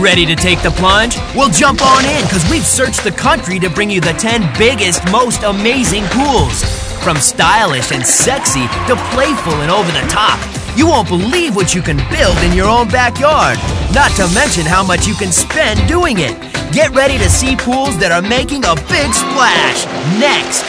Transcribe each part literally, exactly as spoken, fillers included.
Ready to take the plunge? Well, jump on in, because we've searched the country to bring you the ten biggest, most amazing pools. From stylish and sexy to playful and over the top. You won't believe what you can build in your own backyard. Not to mention how much you can spend doing it. Get ready to see pools that are making a big splash. Next.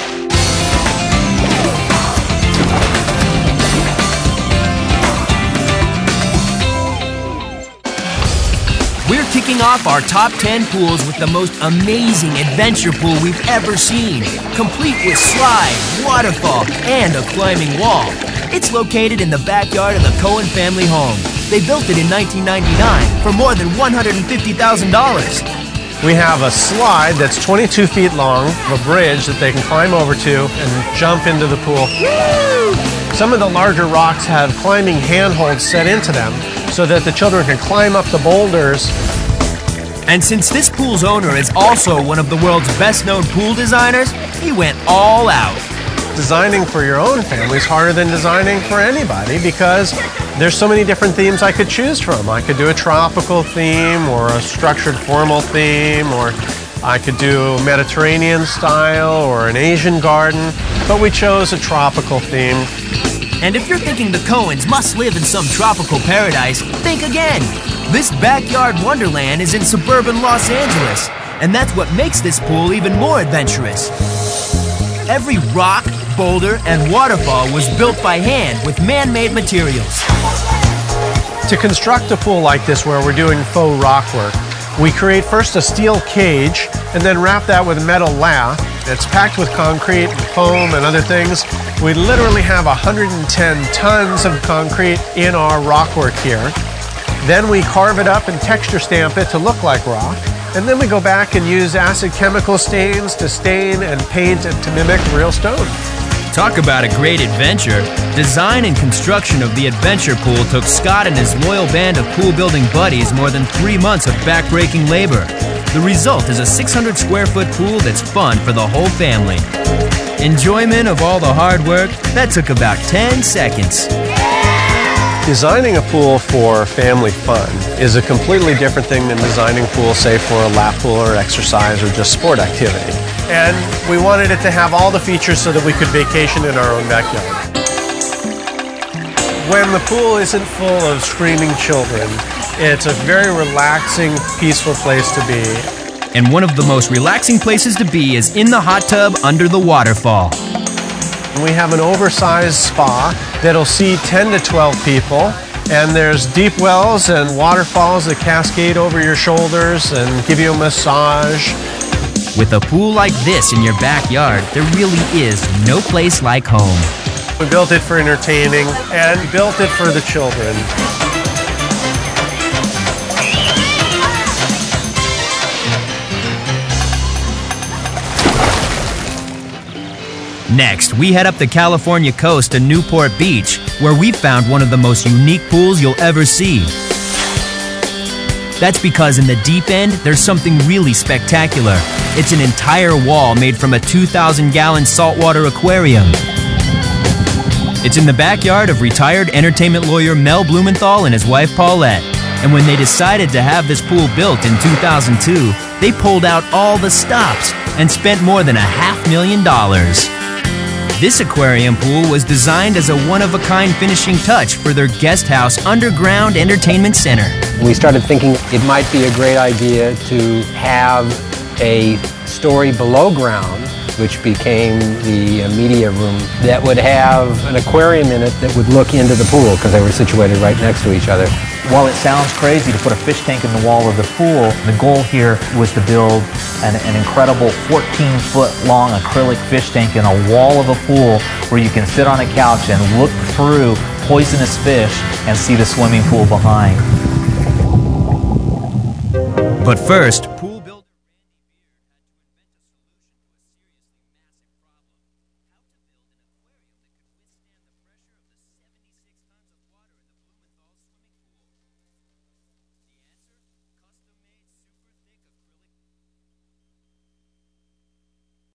We're kicking off our top ten pools with the most amazing adventure pool we've ever seen, complete with slide, waterfall, and a climbing wall. It's located in the backyard of the Cohen family home. They built it in nineteen ninety-nine for more than one hundred fifty thousand dollars. We have a slide that's twenty-two feet long, a bridge that they can climb over to and jump into the pool. Woo! Some of the larger rocks have climbing handholds set into them so that the children can climb up the boulders. And since this pool's owner is also one of the world's best-known pool designers, he went all out. Designing for your own family is harder than designing for anybody because there's so many different themes I could choose from. I could do a tropical theme or a structured formal theme, or I could do Mediterranean style or an Asian garden, but we chose a tropical theme. And if you're thinking the Cohens must live in some tropical paradise, think again. This backyard wonderland is in suburban Los Angeles, and that's what makes this pool even more adventurous. Every rock, boulder, and waterfall was built by hand with man-made materials. To construct a pool like this where we're doing faux rock work, we create first a steel cage and then wrap that with metal lath. It's packed with concrete, foam, and other things. We literally have one hundred ten tons of concrete in our rock work here. Then we carve it up and texture stamp it to look like rock. And then we go back and use acid chemical stains to stain and paint it to mimic real stone. Talk about a great adventure. Design and construction of the adventure pool took Scott and his loyal band of pool building buddies more than three months of back-breaking labor. The result is a six hundred square foot pool that's fun for the whole family. Enjoyment of all the hard work, that took about ten seconds. Designing a pool for family fun is a completely different thing than designing a pool, say, for a lap pool or exercise or just sport activity. And we wanted it to have all the features so that we could vacation in our own backyard. When the pool isn't full of screaming children, it's a very relaxing, peaceful place to be. And one of the most relaxing places to be is in the hot tub under the waterfall. We have an oversized spa that'll seat ten to twelve people, and there's deep wells and waterfalls that cascade over your shoulders and give you a massage. With a pool like this in your backyard, there really is no place like home. We built it for entertaining and built it for the children. Next, we head up the California coast to Newport Beach, where we found one of the most unique pools you'll ever see. That's because in the deep end, there's something really spectacular. It's an entire wall made from a two thousand gallon saltwater aquarium. It's in the backyard of retired entertainment lawyer Mel Blumenthal and his wife Paulette. And when they decided to have this pool built in two thousand two, they pulled out all the stops and spent more than a half million dollars. This aquarium pool was designed as a one-of-a-kind finishing touch for their guest house underground entertainment center. We started thinking it might be a great idea to have a story below ground, which became the media room, that would have an aquarium in it that would look into the pool because they were situated right next to each other. While it sounds crazy to put a fish tank in the wall of the pool, the goal here was to build an, an incredible fourteen foot long acrylic fish tank in a wall of a pool where you can sit on a couch and look through poisonous fish and see the swimming pool behind. But first,